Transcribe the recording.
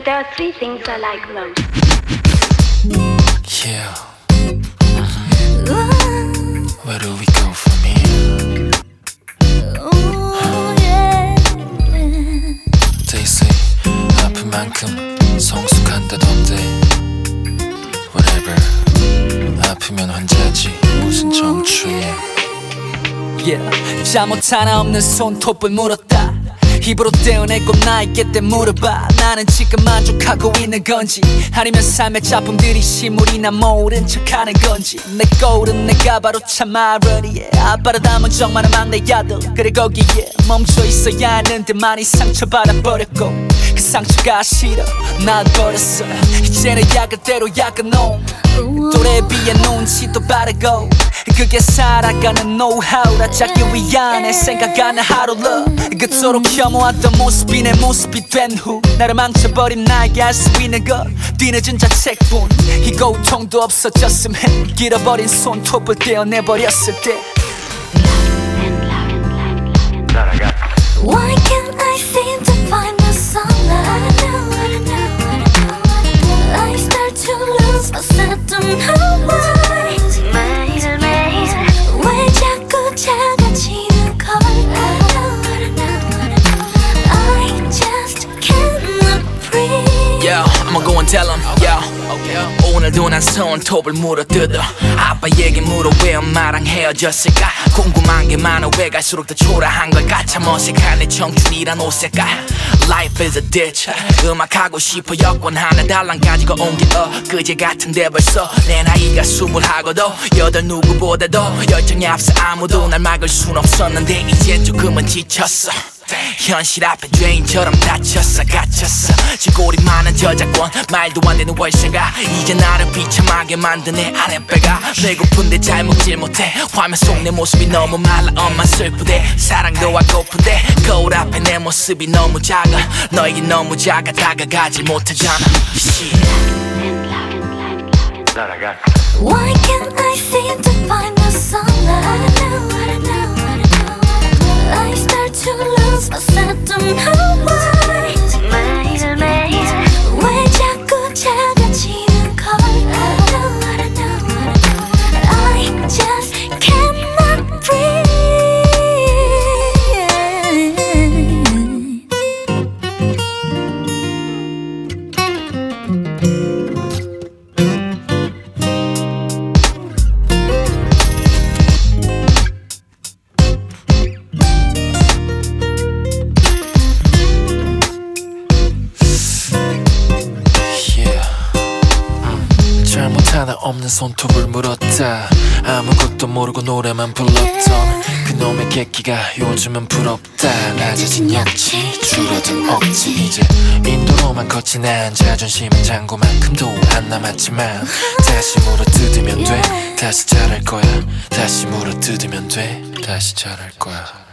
there are three things I like most. Yeah. Where do we go from here? They say 아픈 만큼 성숙한다던데. Whatever. 아프면 환자지 무슨 청춘이야. Yeah. 잠옷 하나 없는 손톱을 물었다. 입으로 떼어내고 나에게 때 물어봐. 나는 지금 만족하고 있는 건지 아니면 삶의 작품들이 시물이나 모른 척하는 건지. 내 거울은 내가 바로 참 알아리에 아빠라담은 정말은 막내 아들. 그래 거기에 멈춰 있어야 하는데 많이 상처받아 버렸고 그 상처가 싫어 날 버렸어. 이제는 약을 대로 약은 놈 또래에 비해 눈치도 바르고 그게 살아가는 노하우라. 자기 위한 내 생각하는 하루를 그토록 혐오했던 모습이 내 모습이 된 후 나를 망쳐버린 나에게 할 수 있는 것 뒤늦은 자책뿐. 이 고통도 없어졌음 해 길어버린 손톱을 떼어내버렸을 때. Why can't I seem to find the sunlight? I start to lose myself, don't know why. 매일매일 왜 자꾸 작아지는 걸까? I just cannot breathe. Yo, I'ma go and tell him, yo. 오늘도 난 손톱을 물어뜯어. 아빠에게 물어 왜 엄마랑 헤어졌을까. 궁금한 게 많아. 왜 갈수록 더 초라한 걸까. 참 어색한 내 청춘이란 옷 색깔. Life is a ditch. 음악하고 싶어 여권 하나 달랑 가지고 온 게 그제 같은데 벌써 내 나이가 20하고도 여덟 누구보다도 열정이 앞서 아무도 날 막을 순 없었는데 이젠 조금은 지쳤어. 현실 앞에 죄인처럼 다쳤어 갇혔어. 지골이 많은 저작권 말도 안 되는 월세가 이제 나를 비참하게 만든 내 아랫배가. 배고픈데 잘 먹질 못해. 화면 속 내 모습이 너무 말라 엄마 슬프대. 사랑도 하고픈데 거울 앞에 내 모습이 너무 작아. 너에게 너무 작아 다가가질 못하잖아. Why can't I seem to find the sunlight? I start to lose myself, don't know why. 매일매일 왜 자꾸 작아지는 걸까? I just cannot breathe. 하나 없는 손톱을 물었다. 아무것도 모르고 노래만 불렀던 그놈의 객기가 요즘은 부럽다. 낮아진 역치 줄어든 억지. 이제 인도로만 걷지 난 자존심은 잔고만큼도 안 남았지만 다시 물어뜯으면 돼. 다시 잘할 거야. 다시 물어뜯으면 돼. 다시 잘할 거야.